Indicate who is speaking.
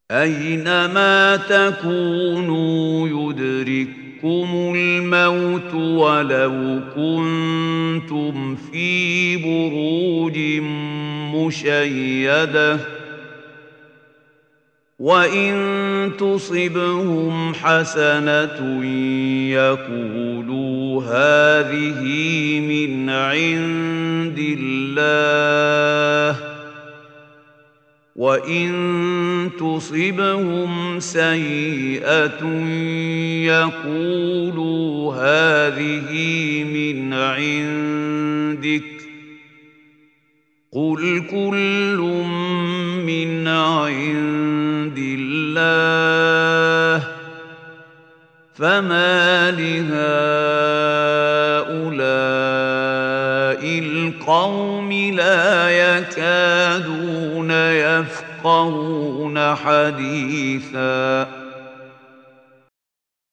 Speaker 1: أينما تكونوا يدرككم الموت ولو كنتم في بروج مشيدة وإن تصبهم حسنة يقولوا هذه من عند الله وإن تصبهم سيئة يقولوا هذه من عندك قل كل من عند الله فما لهؤلاء القوم لا يكادون يفقهون حديثا